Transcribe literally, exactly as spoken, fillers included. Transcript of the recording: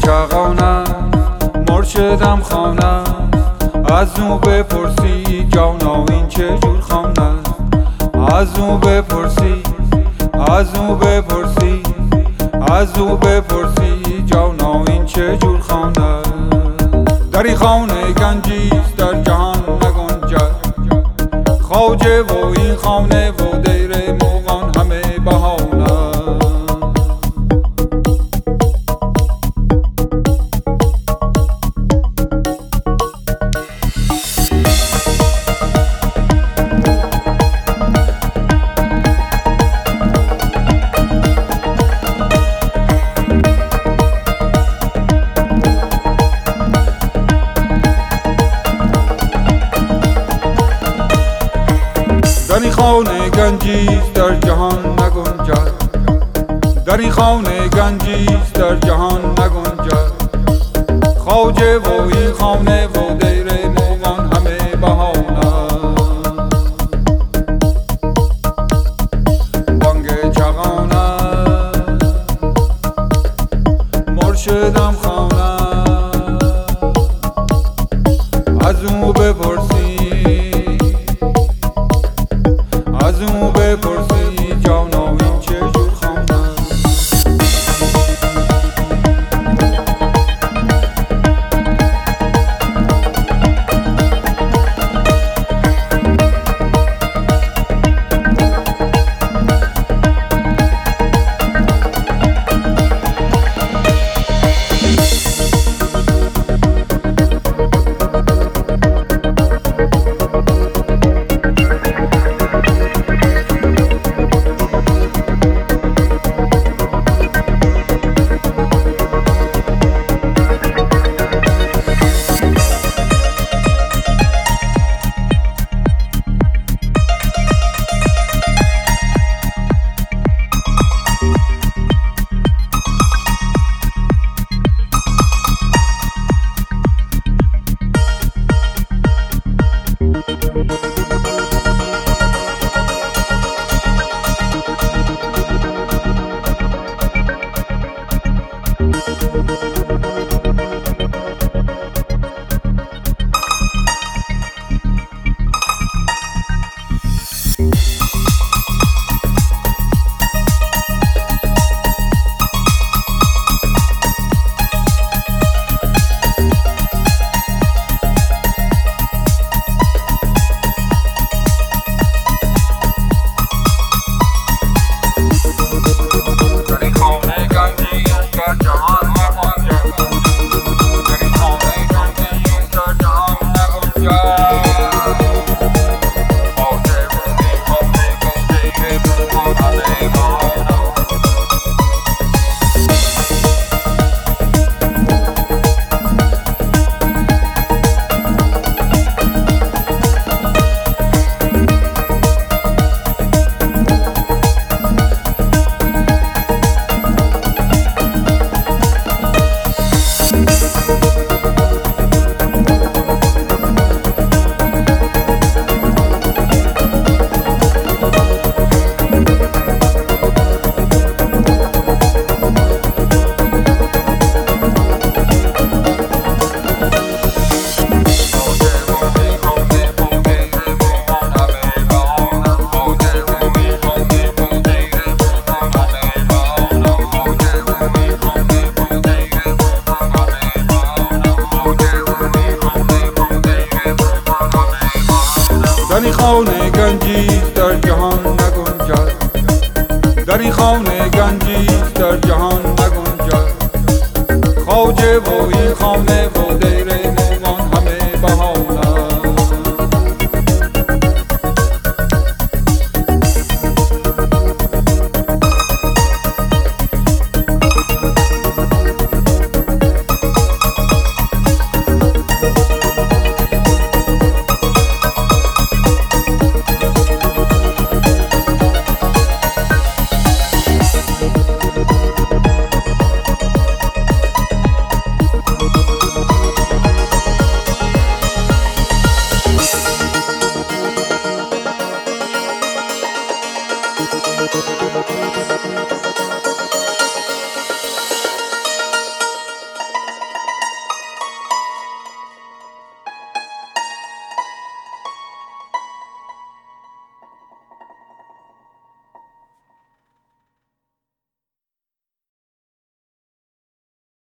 چغانه مرشدم خانه، از او بپرسی جانا این چه جور خانه، از او بپرسی از او بپرسی از او بپرسی جانا این چه جور خانه. در این خانه گنجیست در جهان نگنجد، خواجه و این خانه و دیر مغان همه بهانه. در این خانه گنجیست در جهان نگنجد، در این خانه گنجیست در جهان نگنجد، خواجه و این خانه و دیر مغان همه بهانه. بانگ چغانه مرشدم خانه، از او بپرسی از او بپرسی جانا این چه جور خانه. در این خانه گنجیست در جهان نگنجد، در این خانه گنجیست در جهان نگنجد، خواجه و این خانه